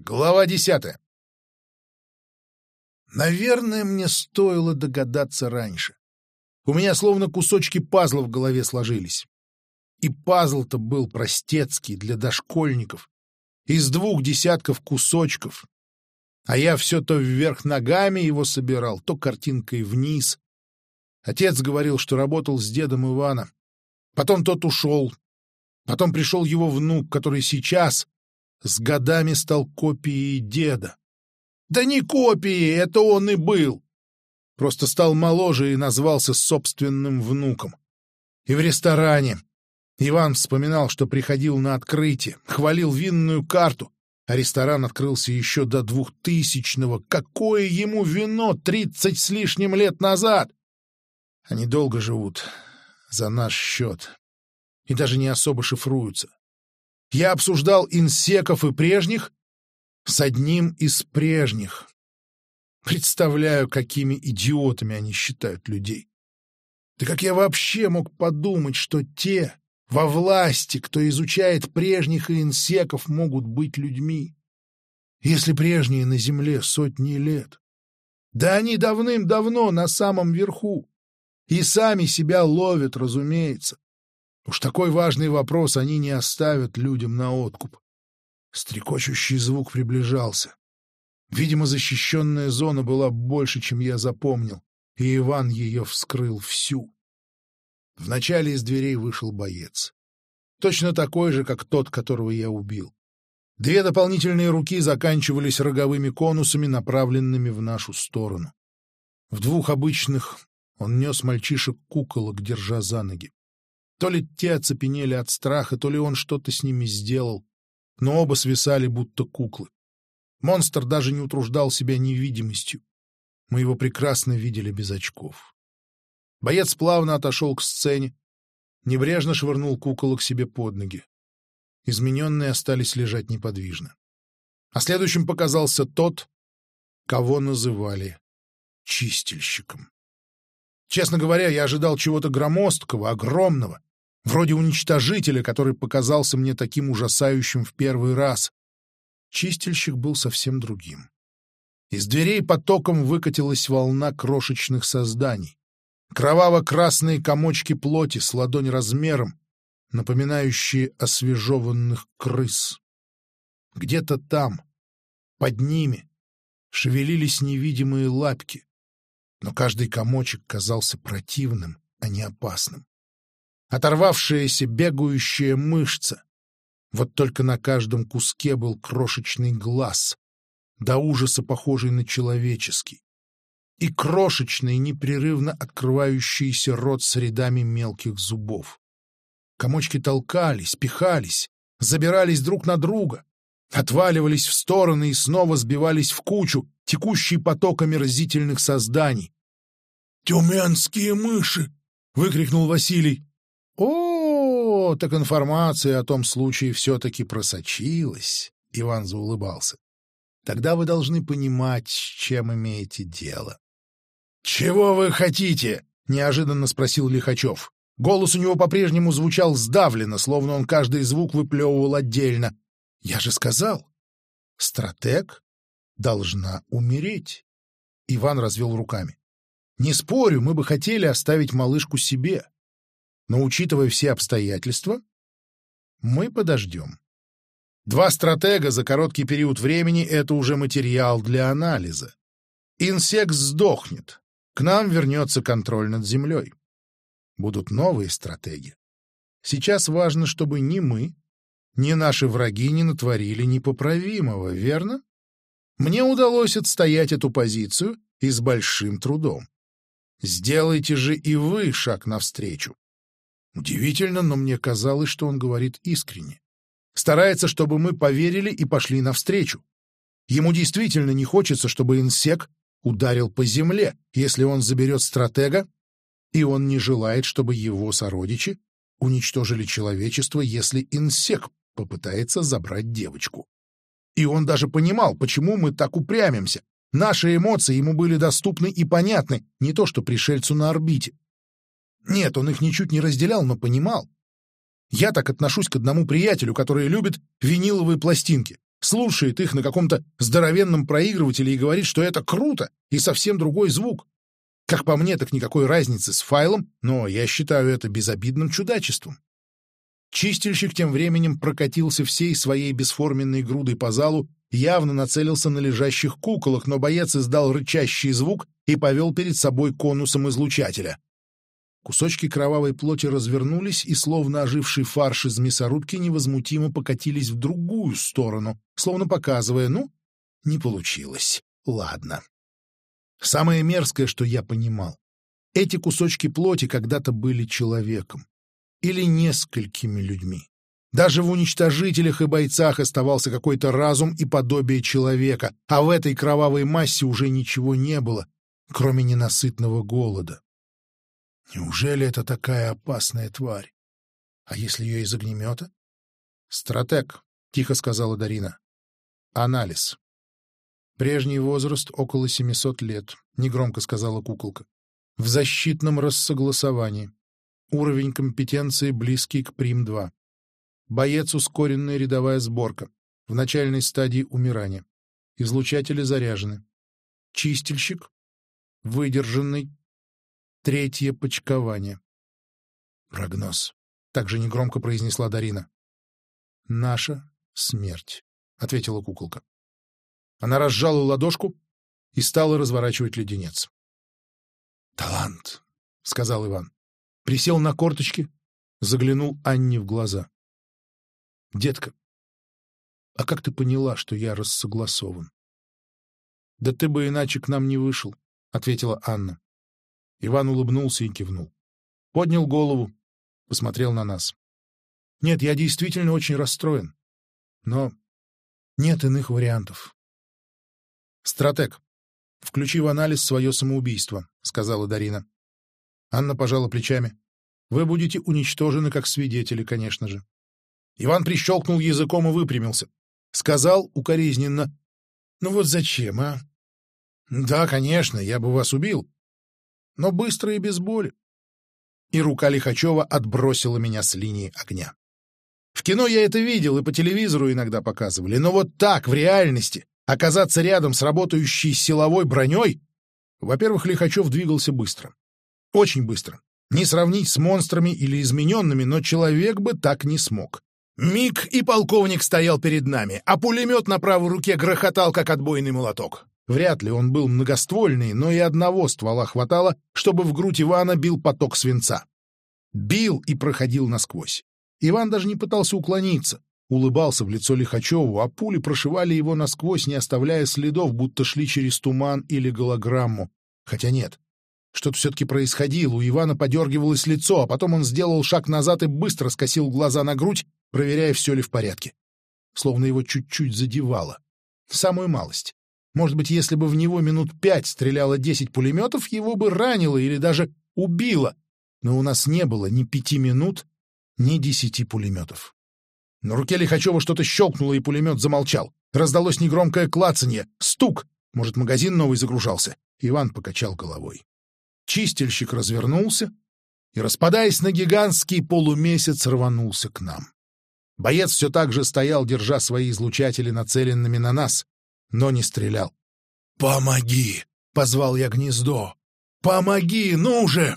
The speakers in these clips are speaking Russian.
Глава 10. Наверное, мне стоило догадаться раньше. У меня словно кусочки пазла в голове сложились. И пазл-то был простецкий для дошкольников, из 2 десятков кусочков. А я все то вверх ногами его собирал, то картинкой вниз. Отец говорил, что работал с дедом Ивана. Потом тот ушел. Потом пришел его внук, который сейчас с годами стал копией деда. Да не копией, это он и был. Просто стал моложе и назвался собственным внуком. И в ресторане Иван вспоминал, что приходил на открытие, хвалил винную карту, а ресторан открылся еще до 2000-го. Какое ему вино 30 с лишним лет назад! Они долго живут за наш счет и даже не особо шифруются. Я обсуждал инсеков и прежних с одним из прежних. Представляю, какими идиотами они считают людей. Да как я вообще мог подумать, что те во власти, кто изучает прежних и инсеков, могут быть людьми, если прежние на земле сотни лет? Да они давным-давно на самом верху и сами себя ловят, разумеется. Уж такой важный вопрос они не оставят людям на откуп. Стрекочущий звук приближался. Видимо, защищенная зона была больше, чем я запомнил, и Иван ее вскрыл всю. Вначале из дверей вышел боец. Точно такой же, как тот, которого я убил. 2 дополнительные руки заканчивались роговыми конусами, направленными в нашу сторону. В 2 обычных он нес мальчишек-куколок, держа за ноги. То ли те оцепенели от страха, то ли он что-то с ними сделал, но оба свисали, будто куклы. Монстр даже не утруждал себя невидимостью. Мы его прекрасно видели без очков. Боец плавно отошел к сцене, небрежно швырнул куколок себе под ноги. Измененные остались лежать неподвижно. А следующим показался тот, кого называли чистильщиком. Честно говоря, я ожидал чего-то громоздкого, огромного, вроде уничтожителя, который показался мне таким ужасающим в первый раз. Чистильщик был совсем другим. Из дверей потоком выкатилась волна крошечных созданий. Кроваво-красные комочки плоти с ладонь размером, напоминающие освежеванных крыс. Где-то там, под ними, шевелились невидимые лапки, но каждый комочек казался противным, а не опасным. Оторвавшаяся бегающая мышца. Вот только на каждом куске был крошечный глаз, до ужаса похожий на человеческий, и крошечный, непрерывно открывающийся рот с рядами мелких зубов. Комочки толкались, пихались, забирались друг на друга, отваливались в стороны и снова сбивались в кучу, текущий поток омерзительных созданий. «Тюменские мыши!» — выкрикнул Василий. «О, так информация о том случае все-таки просочилась», — Иван заулыбался. «Тогда вы должны понимать, с чем имеете дело». «Чего вы хотите?» — неожиданно спросил Лихачев. Голос у него по-прежнему звучал сдавленно, словно он каждый звук выплевывал отдельно. «Я же сказал, стратег должна умереть». Иван развел руками. «Не спорю, мы бы хотели оставить малышку себе. Но, учитывая все обстоятельства, мы подождем. 2 стратега за короткий период времени — это уже материал для анализа. Инсект сдохнет, к нам вернется контроль над землей. Будут новые стратеги. Сейчас важно, чтобы ни мы, ни наши враги не натворили непоправимого, верно? Мне удалось отстоять эту позицию и с большим трудом. Сделайте же и вы шаг навстречу». Удивительно, но мне казалось, что он говорит искренне. Старается, чтобы мы поверили и пошли навстречу. Ему действительно не хочется, чтобы инсек ударил по земле, если он заберет стратега, и он не желает, чтобы его сородичи уничтожили человечество, если инсек попытается забрать девочку. И он даже понимал, почему мы так упрямимся. Наши эмоции ему были доступны и понятны, не то что пришельцу на орбите. Нет, он их ничуть не разделял, но понимал. Я так отношусь к одному приятелю, который любит виниловые пластинки. слушает их на каком-то здоровенном проигрывателе и говорит, что это круто и совсем другой звук. Как по мне, так никакой разницы с файлом, но я считаю это безобидным чудачеством. Чистильщик тем временем прокатился всей своей бесформенной грудой по залу, явно нацелился на лежащих куколок, но боец издал рычащий звук и повел перед собой конусом излучателя. Кусочки кровавой плоти развернулись и, словно оживший фарш из мясорубки, невозмутимо покатились в другую сторону, словно показывая, ну, не получилось, ладно. Самое мерзкое, что я понимал, эти кусочки плоти когда-то были человеком или несколькими людьми. Даже в уничтожителях и бойцах оставался какой-то разум и подобие человека, а в этой кровавой массе уже ничего не было, кроме ненасытного голода. Неужели это такая опасная тварь? А если ее из огнемета? «Стратег», — тихо сказала Дарина. «Анализ». «Прежний возраст около 700 лет», — негромко сказала куколка. «В защитном рассогласовании. Уровень компетенции близкий к Прим-2. Боец ускоренная рядовая сборка. В начальной стадии умирания. Излучатели заряжены. Чистильщик. Выдержанный. Третье почкование». «Прогноз», — также негромко произнесла Дарина. «Наша смерть», — ответила куколка. Она разжала ладошку и стала разворачивать леденец. «Талант», — сказал Иван. Присел на корточки, заглянул Анне в глаза. «Детка, а как ты поняла, что я рассогласован?» «Да ты бы иначе к нам не вышел», — ответила Анна. Иван улыбнулся и кивнул. Поднял голову, посмотрел на нас. «Нет, я действительно очень расстроен. Но нет иных вариантов». «Стратег, включи в анализ свое самоубийство», — сказала Дарина. Анна пожала плечами. «Вы будете уничтожены как свидетели, конечно же». Иван прищелкнул языком и выпрямился. Сказал укоризненно: «Ну вот зачем, а? Да, конечно, я бы вас убил, но быстро и без боли». И рука Лихачева отбросила меня с линии огня. В кино я это видел, и по телевизору иногда показывали, но вот так, в реальности, оказаться рядом с работающей силовой броней... Во-первых, Лихачев двигался быстро. Очень быстро. Не сравнить с монстрами или измененными, но человек бы так не смог. Миг, и полковник стоял перед нами, а пулемет на правой руке грохотал, как отбойный молоток. Вряд ли он был многоствольный, но и одного ствола хватало, чтобы в грудь Ивана бил поток свинца. Бил и проходил насквозь. Иван даже не пытался уклониться. Улыбался в лицо Лихачеву, а пули прошивали его насквозь, не оставляя следов, будто шли через туман или голограмму. Хотя нет. Что-то все-таки происходило, у Ивана подергивалось лицо, а потом он сделал шаг назад и быстро скосил глаза на грудь, проверяя, все ли в порядке. Словно его чуть-чуть задевало. Самую малость. Может быть, если бы в него минут 5 стреляло 10 пулеметов, его бы ранило или даже убило. Но у нас не было ни 5 минут, ни 10 пулеметов. На руке Лихачева что-то щелкнуло, и пулемет замолчал. Раздалось негромкое клацанье, стук. Может, магазин новый загружался? Иван покачал головой. Чистильщик развернулся и, распадаясь на гигантский полумесяц, рванулся к нам. Боец все так же стоял, держа свои излучатели нацеленными на нас, но не стрелял. «Помоги!» — позвал я Гнездо. «Помоги, ну же!»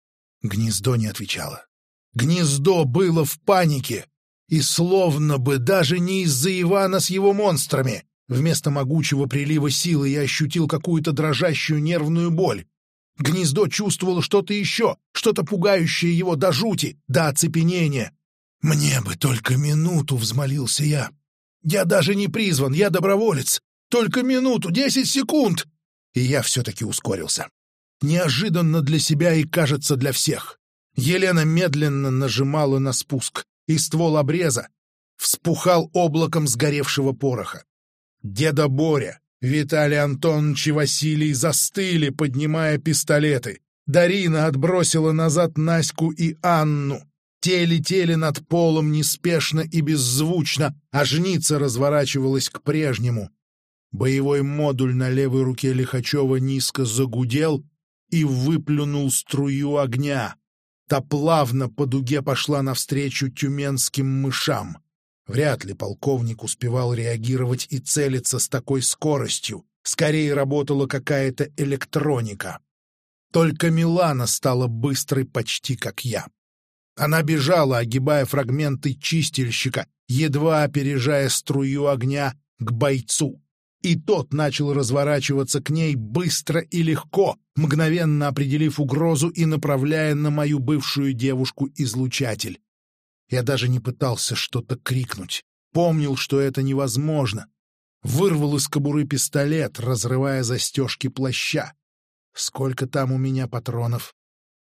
Гнездо не отвечало. Гнездо было в панике, и словно бы даже не из-за Ивана с его монстрами. Вместо могучего прилива силы я ощутил какую-то дрожащую нервную боль. Гнездо чувствовало что-то еще, что-то пугающее его до жути, до оцепенения. «Мне бы только минуту», — взмолился я. «Я даже не призван, я доброволец. Только минуту, 10 секунд!» И я все-таки ускорился. Неожиданно для себя и, кажется, для всех. Елена медленно нажимала на спуск, и ствол обреза вспухал облаком сгоревшего пороха. Деда Боря, Виталий Антонович и Василий застыли, поднимая пистолеты. Дарина отбросила назад Наську и Анну. Те летели над полом неспешно и беззвучно, а жница разворачивалась к прежнему. Боевой модуль на левой руке Лихачева низко загудел и выплюнул струю огня. Та плавно по дуге пошла навстречу тюменским мышам. Вряд ли полковник успевал реагировать и целиться с такой скоростью. Скорее работала какая-то электроника. Только Милана стала быстрой почти как я. Она бежала, огибая фрагменты чистильщика, едва опережая струю огня к бойцу. И тот начал разворачиваться к ней быстро и легко, мгновенно определив угрозу и направляя на мою бывшую девушку излучатель. Я даже не пытался что-то крикнуть. Помнил, что это невозможно. Вырвал из кобуры пистолет, разрывая застежки плаща. Сколько там у меня патронов?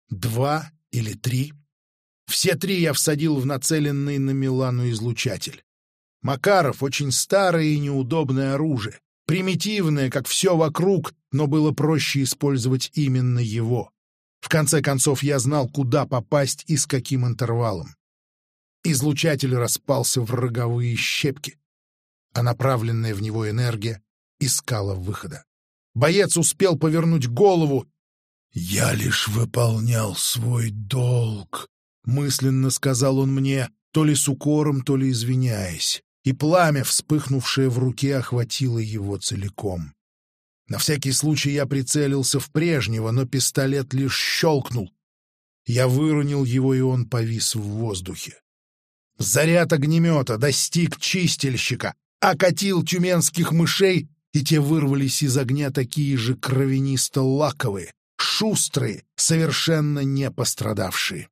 2 или 3? Все 3 я всадил в нацеленный на Милану излучатель. Макаров — очень старое и неудобное оружие. Примитивное, как все вокруг, но было проще использовать именно его. В конце концов, я знал, куда попасть и с каким интервалом. Излучатель распался в роговые щепки, а направленная в него энергия искала выхода. Боец успел повернуть голову. «Я лишь выполнял свой долг», — мысленно сказал он мне, то ли с укором, то ли извиняясь, и пламя, вспыхнувшее в руке, охватило его целиком. На всякий случай я прицелился в прежнего, но пистолет лишь щелкнул. Я выронил его, и он повис в воздухе. Заряд огнемета достиг чистильщика, окатил тюменских мышей, и те вырвались из огня такие же кровянисто-лаковые, шустрые, совершенно не пострадавшие.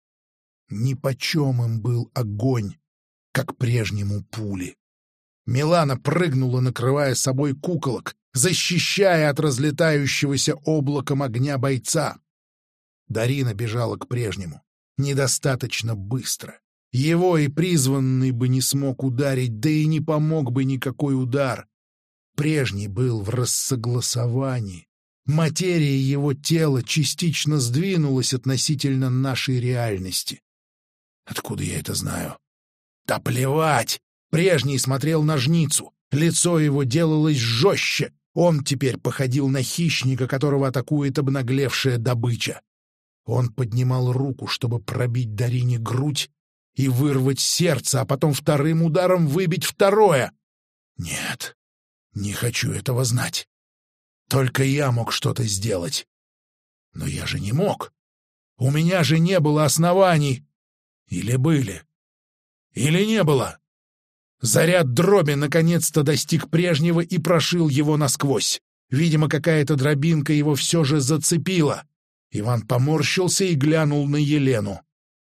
Нипочем им был огонь, как прежнему пули. Милана прыгнула, накрывая собой куколок, защищая от разлетающегося облаком огня бойца. Дарина бежала к прежнему, недостаточно быстро. Его и призванный бы не смог ударить, да и не помог бы никакой удар. Прежний был в рассогласовании. Материя его тела частично сдвинулась относительно нашей реальности. Откуда я это знаю? Да плевать! Прежний смотрел на жницу. Лицо его делалось жестче. Он теперь походил на хищника, которого атакует обнаглевшая добыча. Он поднимал руку, чтобы пробить Дарине грудь и вырвать сердце, а потом вторым ударом выбить второе. Нет, не хочу этого знать. Только я мог что-то сделать. Но я же не мог. У меня же не было оснований. Или были? Или не было? Заряд дроби наконец-то достиг прежнего и прошил его насквозь. Видимо, какая-то дробинка его все же зацепила. Иван поморщился и глянул на Елену.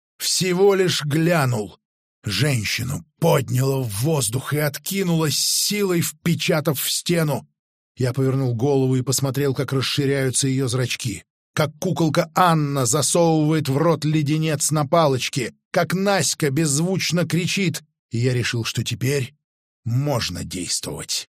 Всего лишь глянул. Женщину подняло в воздух и откинуло с силой, впечатав в стену. Я повернул голову и посмотрел, как расширяются ее зрачки, как куколка Анна засовывает в рот леденец на палочке, как Наська беззвучно кричит, и я решил, что теперь можно действовать.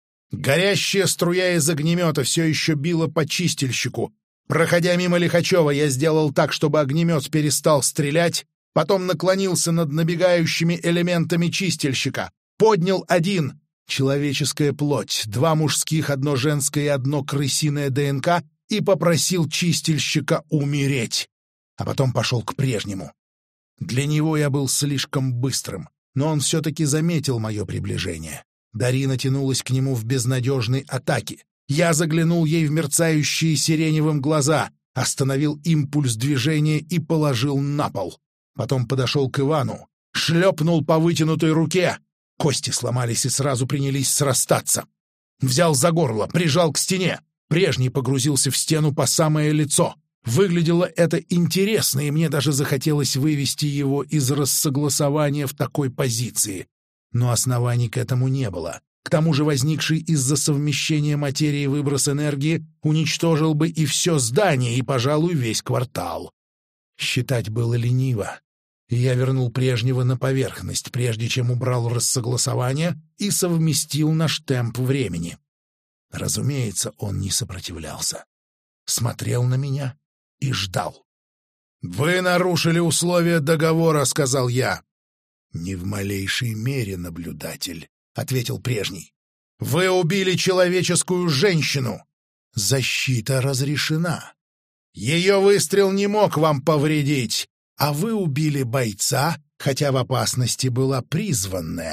Горящая струя из огнемета все еще била по чистильщику. Проходя мимо Лихачева, я сделал так, чтобы огнемет перестал стрелять, потом наклонился над набегающими элементами чистильщика, поднял один — человеческая плоть, 2 мужских, 1 женское и 1 крысиное ДНК — и попросил чистильщика умереть, а потом пошел к прежнему. Для него я был слишком быстрым, но он все-таки заметил мое приближение. Дарина тянулась к нему в безнадежной атаке. Я заглянул ей в мерцающие сиреневым глаза, остановил импульс движения и положил на пол. Потом подошел к Ивану, шлепнул по вытянутой руке. Кости сломались и сразу принялись срастаться. Взял за горло, прижал к стене. Прежний погрузился в стену по самое лицо. Выглядело это интересно, и мне даже захотелось вывести его из рассогласования в такой позиции. Но оснований к этому не было. К тому же возникший из-за совмещения материи выброс энергии уничтожил бы и все здание, и, пожалуй, весь квартал. Считать было лениво, и я вернул прежнего на поверхность, прежде чем убрал рассогласование и совместил наш темп времени. Разумеется, он не сопротивлялся. Смотрел на меня и ждал. «Вы нарушили условия договора», — сказал я. «Не в малейшей мере, наблюдатель», — ответил прежний. «Вы убили человеческую женщину. Защита разрешена. Ее выстрел не мог вам повредить, а вы убили бойца, хотя в опасности была призванная.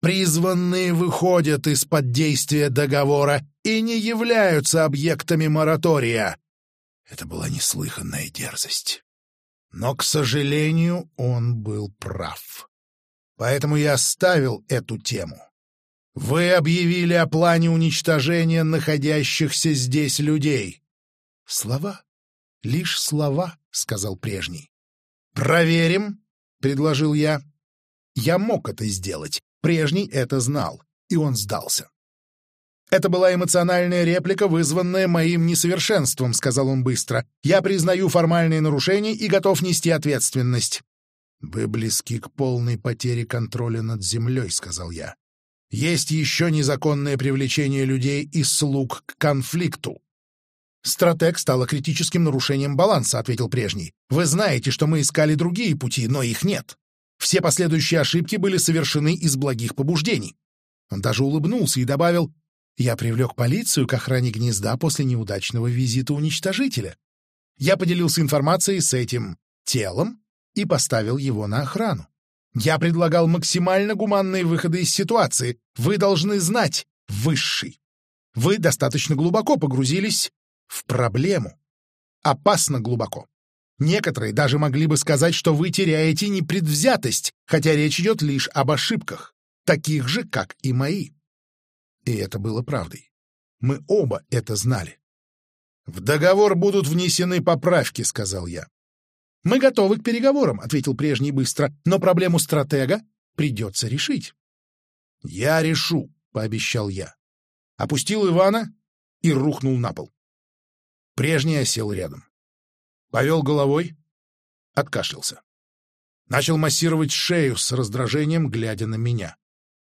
Призванные выходят из-под действия договора и не являются объектами моратория. Это была неслыханная дерзость. Но, к сожалению, он был прав. Поэтому я оставил эту тему. Вы объявили о плане уничтожения находящихся здесь людей. Слова, лишь слова, — сказал прежний. Проверим, — предложил я. Я мог это сделать. Прежний это знал, и он сдался. «Это была эмоциональная реплика, вызванная моим несовершенством», — сказал он быстро. «Я признаю формальные нарушения и готов нести ответственность». «Вы близки к полной потере контроля над землей», — сказал я. «Есть еще незаконное привлечение людей и слуг к конфликту». «Стратег стало критическим нарушением баланса», — ответил прежний. «Вы знаете, что мы искали другие пути, но их нет. Все последующие ошибки были совершены из благих побуждений». Он даже улыбнулся и добавил: «Я привлек полицию к охране гнезда после неудачного визита уничтожителя. Я поделился информацией с этим телом и поставил его на охрану. Я предлагал максимально гуманные выходы из ситуации. Вы должны знать, высший. Вы достаточно глубоко погрузились в проблему. Опасно глубоко. Некоторые даже могли бы сказать, что вы теряете непредвзятость, хотя речь идет лишь об ошибках, таких же, как и мои». И это было правдой. Мы оба это знали. «В договор будут внесены поправки», — сказал я. «Мы готовы к переговорам», — ответил прежний быстро, «но проблему стратега придется решить». «Я решу», — пообещал я. Опустил Ивана и рухнул на пол. Прежний осел рядом. Повел головой, откашлялся. Начал массировать шею с раздражением, глядя на меня.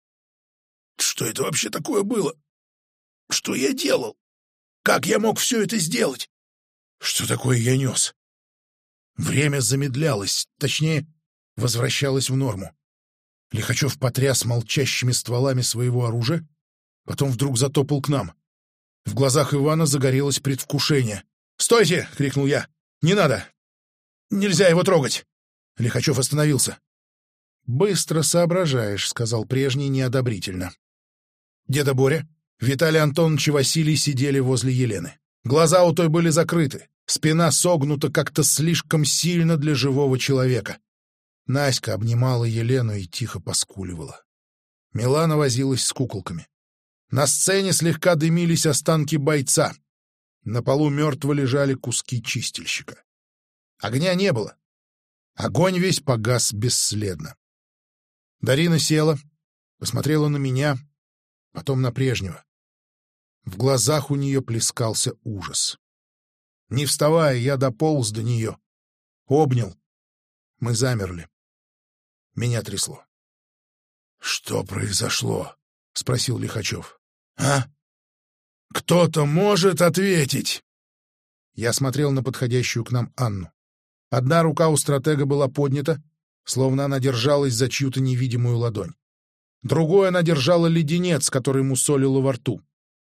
«Что это вообще такое было? Что я делал? Как я мог все это сделать? Что такое я нес?» Время замедлялось, точнее, возвращалось в норму. Лихачев потряс молчащими стволами своего оружия, потом вдруг затопал к нам. В глазах Ивана загорелось предвкушение. «Стойте!» — крикнул я. «Не надо! Нельзя его трогать!» Лихачев остановился. «Быстро соображаешь», — сказал прежний неодобрительно. Деда Боря, Виталий Антонович и Василий сидели возле Елены. Глаза у той были закрыты, спина согнута как-то слишком сильно для живого человека. Наська обнимала Елену и тихо поскуливала. Милана возилась с куколками. На сцене слегка дымились останки бойца. На полу мертво лежали куски чистильщика. Огня не было. Огонь весь погас бесследно. Дарина села, посмотрела на меня, потом на прежнего. В глазах у нее плескался ужас. Не вставая, я дополз до нее. Обнял. Мы замерли. Меня трясло. — Что произошло? — спросил Лихачев. — А? Кто-то может ответить? Я смотрел на подходящую к нам Анну. Одна рука у стратега была поднята, словно она держалась за чью-то невидимую ладонь. Другой она держала леденец, который мусолила во рту.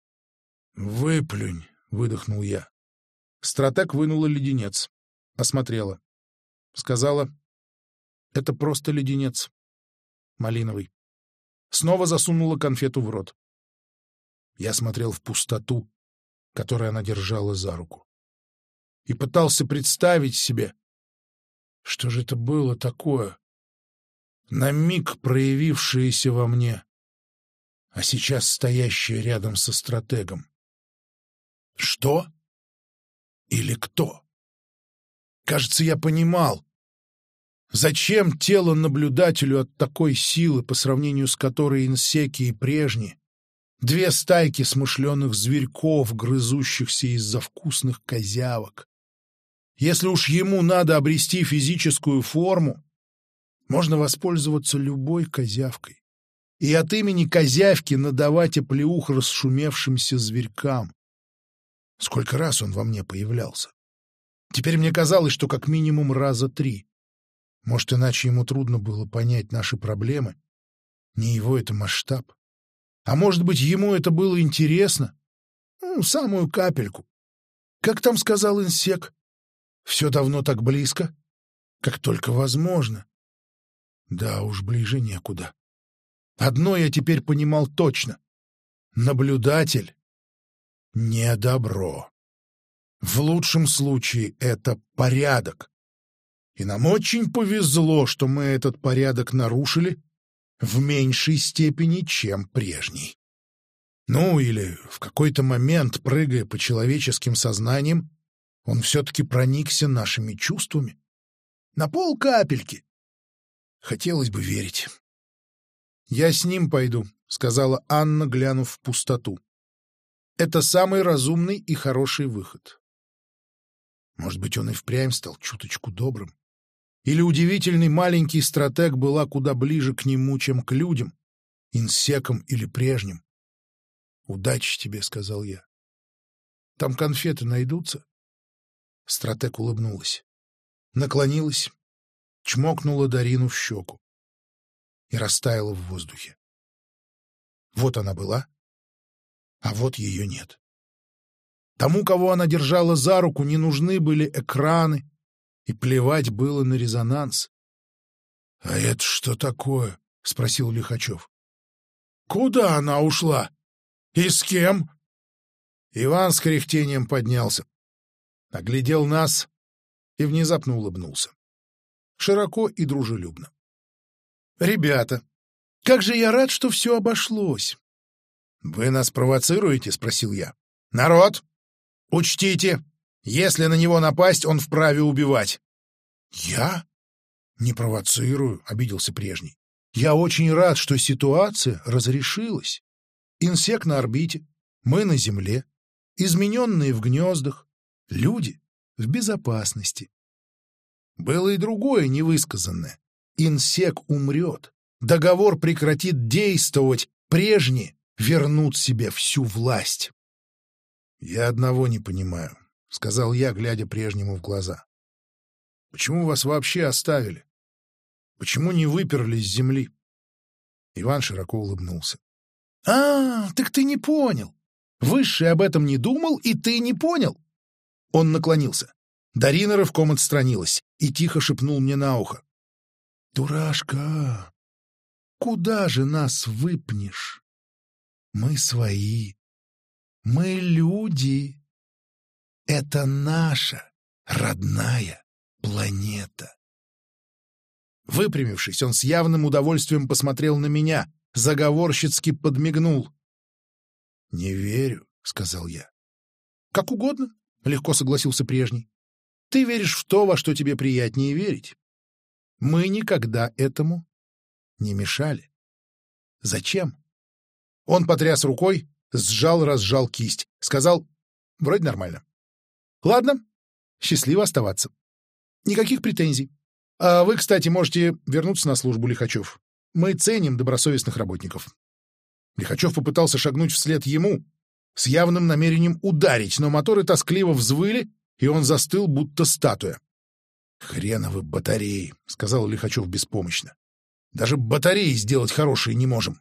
«Выплюнь», — выдохнул я. Стратег вынула леденец, осмотрела. Сказала: «Это просто леденец. Малиновый». Снова засунула конфету в рот. Я смотрел в пустоту, которую она держала за руку, и пытался представить себе, что же это было такое, на миг проявившееся во мне, а сейчас стоящее рядом со стратегом. Что? Или кто? Кажется, я понимал, зачем тело наблюдателю от такой силы, по сравнению с которой инсеки и прежние, две стайки смышленых зверьков, грызущихся из-за вкусных козявок. Если уж ему надо обрести физическую форму, можно воспользоваться любой козявкой и от имени козявки надавать оплеух расшумевшимся зверькам. Сколько раз он во мне появлялся. Теперь мне казалось, что как минимум раза 3. Может, иначе ему трудно было понять наши проблемы. Не его это масштаб. А может быть, ему это было интересно? Самую капельку. Как там сказал инсек? Все давно так близко, как только возможно. Да уж, ближе некуда. Одно я теперь понимал точно. Наблюдатель — не добро. В лучшем случае это порядок. И нам очень повезло, что мы этот порядок нарушили в меньшей степени, чем прежний. Ну, или в какой-то момент, прыгая по человеческим сознаниям, он все-таки проникся нашими чувствами. На полкапельки. Хотелось бы верить. «Я с ним пойду», — сказала Анна, глянув в пустоту. «Это самый разумный и хороший выход». Может быть, он и впрямь стал чуточку добрым. Или удивительный маленький стратег была куда ближе к нему, чем к людям, инсекам или прежним. «Удачи тебе», — сказал я. «Там конфеты найдутся?» Стратег улыбнулась, наклонилась, чмокнула Дарину в щеку и растаяла в воздухе. Вот она была, а вот ее нет. Тому, кого она держала за руку, не нужны были экраны, и плевать было на резонанс. — А это что такое? — спросил Лихачев. — Куда она ушла? И с кем? Иван с кряхтением поднялся, оглядел нас и внезапно улыбнулся. Широко и дружелюбно. — Ребята, как же я рад, что все обошлось! — Вы нас провоцируете? — спросил я. — Народ! Учтите, если на него напасть, он вправе убивать. — Я? Не провоцирую, — обиделся прежний. Я очень рад, что ситуация разрешилась. Инсек на орбите, мы на Земле, измененные в гнездах, люди в безопасности. Было и другое невысказанное. Инсек умрет, договор прекратит действовать, прежние вернут себе всю власть. «Я одного не понимаю», — сказал я, глядя прежнему в глаза. «Почему вас вообще оставили? Почему не выперли с земли?» Иван широко улыбнулся. Так ты не понял. Высший об этом не думал, и ты не понял». Он наклонился. Дарина рывком отстранилась и тихо шепнул мне на ухо. «Дурашка, куда же нас выпнешь? Мы свои. Мы люди. Это наша родная планета». Выпрямившись, он с явным удовольствием посмотрел на меня, заговорщицки подмигнул. «Не верю», — сказал я. «Как угодно», — легко согласился прежний. «Ты веришь в то, во что тебе приятнее верить. Мы никогда этому не мешали. Зачем?» Он потряс рукой, сжал-разжал кисть, сказал: «Вроде нормально. Ладно, счастливо оставаться. Никаких претензий. А вы, кстати, можете вернуться на службу, Лихачев. Мы ценим добросовестных работников». Лихачев попытался шагнуть вслед ему, с явным намерением ударить, но моторы тоскливо взвыли, и он застыл, будто статуя. «Хреновы батареи», — сказал Лихачев беспомощно. «Даже батареи сделать хорошие не можем».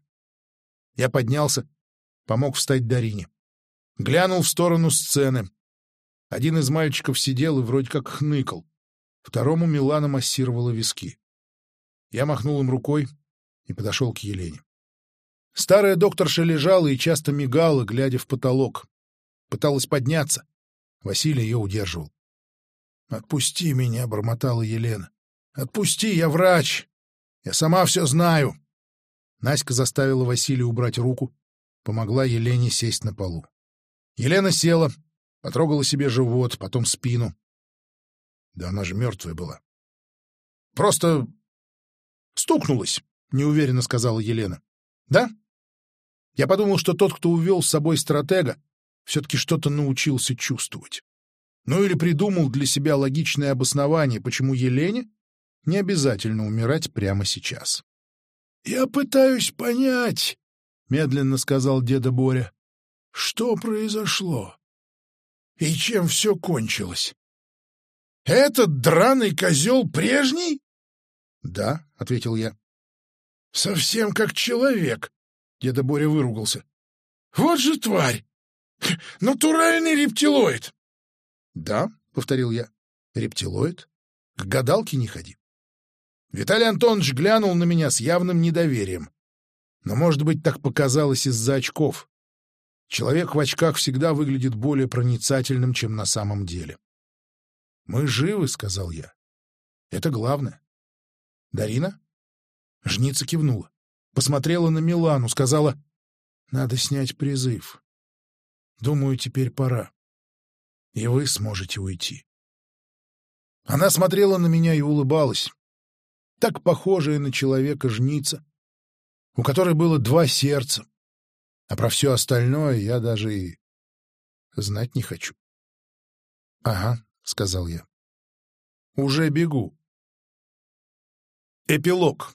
Я поднялся, помог встать Дарине. Глянул в сторону сцены. Один из мальчиков сидел и вроде как хныкал. Второму Милана массировала виски. Я махнул им рукой и подошел к Елене. Старая докторша лежала и часто мигала, глядя в потолок. Пыталась подняться. Василий ее удерживал. «Отпусти меня», — бормотала Елена. «Отпусти, я врач. Я сама все знаю». Наська заставила Василия убрать руку, помогла Елене сесть на полу. Елена села, потрогала себе живот, потом спину. Да она же мертвая была. «Просто стукнулась», — неуверенно сказала Елена. «Да? Я подумал, что тот, кто увел с собой стратега, все-таки что-то научился чувствовать. Ну или придумал для себя логичное обоснование, почему Елене не обязательно умирать прямо сейчас». «Я пытаюсь понять», — медленно сказал деда Боря, — «что произошло и чем все кончилось. Этот драный козел прежний?» «Да», — ответил я. «Совсем как человек», — деда Боря выругался. «Вот же тварь! Натуральный рептилоид!» «Да», — повторил я, — «рептилоид. К гадалке не ходи». Виталий Антонович глянул на меня с явным недоверием. Но, может быть, так показалось из-за очков. Человек в очках всегда выглядит более проницательным, чем на самом деле. «Мы живы», — сказал я. «Это главное». «Дарина?» Жница кивнула. Посмотрела на Милану, сказала: «Надо снять призыв. Думаю, теперь пора. И вы сможете уйти». Она смотрела на меня и улыбалась. Так похожая на человека жница, у которой было 2 сердца. А про все остальное я даже и знать не хочу. «Ага», — сказал я. «Уже бегу». Эпилог.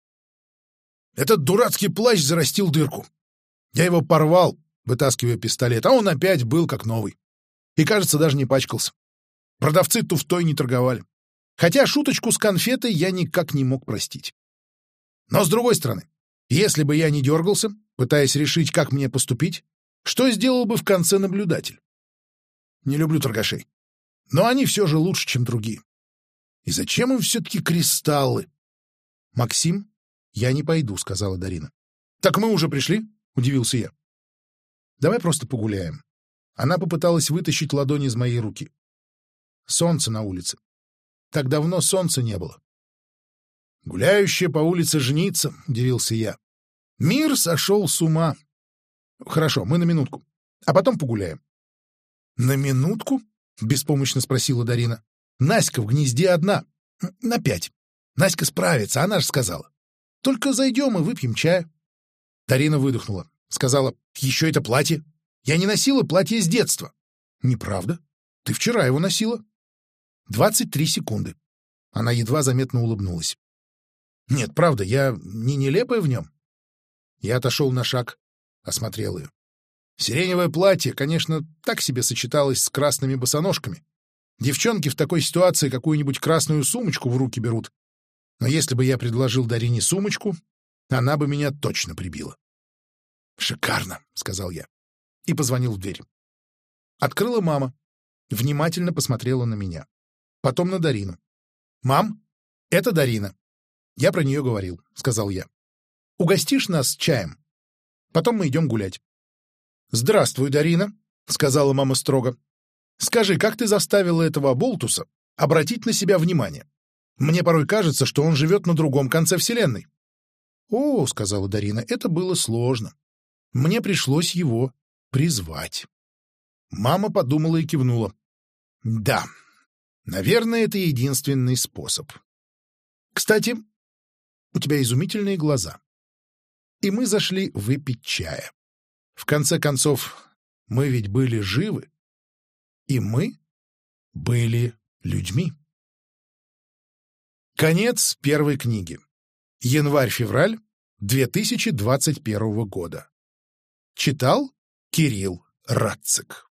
Этот дурацкий плащ зарастил дырку. Я его порвал, вытаскивая пистолет, а он опять был как новый. И, кажется, даже не пачкался. Продавцы туфтой не торговали. Хотя шуточку с конфетой я никак не мог простить. Но, с другой стороны, если бы я не дергался, пытаясь решить, как мне поступить, что сделал бы в конце наблюдатель? Не люблю торгашей. Но они все же лучше, чем другие. И зачем им все-таки кристаллы? «Максим, я не пойду», — сказала Дарина. «Так мы уже пришли?» — удивился я. «Давай просто погуляем». Она попыталась вытащить ладонь из моей руки. Солнце на улице. Так давно солнца не было. «Гуляющая по улице жница», — удивился я. «Мир сошел с ума». «Хорошо, мы на минутку. А потом погуляем». «На минутку?» — беспомощно спросила Дарина. «Наська в гнезде одна. На 5. Наська справится, она же сказала. Только зайдем и выпьем чая». Дарина выдохнула. Сказала: «Еще это платье. Я не носила платье с детства». «Неправда. Ты вчера его носила». 23 секунды. Она едва заметно улыбнулась. «Нет, правда, я не нелепая в нем». Я отошел на шаг, осмотрел ее. Сиреневое платье, конечно, так себе сочеталось с красными босоножками. Девчонки в такой ситуации какую-нибудь красную сумочку в руки берут. Но если бы я предложил Дарине сумочку, она бы меня точно прибила. «Шикарно», — сказал я. И позвонил в дверь. Открыла мама. Внимательно посмотрела на меня. Потом на Дарину. «Мам, это Дарина. Я про нее говорил», — сказал я. «Угостишь нас чаем? Потом мы идем гулять». «Здравствуй, Дарина», — сказала мама строго. «Скажи, как ты заставила этого оболтуса обратить на себя внимание? Мне порой кажется, что он живет на другом конце вселенной». «О», — сказала Дарина, — «это было сложно. Мне пришлось его призвать». Мама подумала и кивнула. «Да, наверное, это единственный способ. Кстати, у тебя изумительные глаза». И мы зашли выпить чая. В конце концов, мы ведь были живы, и мы были людьми. Конец первой книги. Январь-февраль 2021 года. Читал Кирилл Радцик.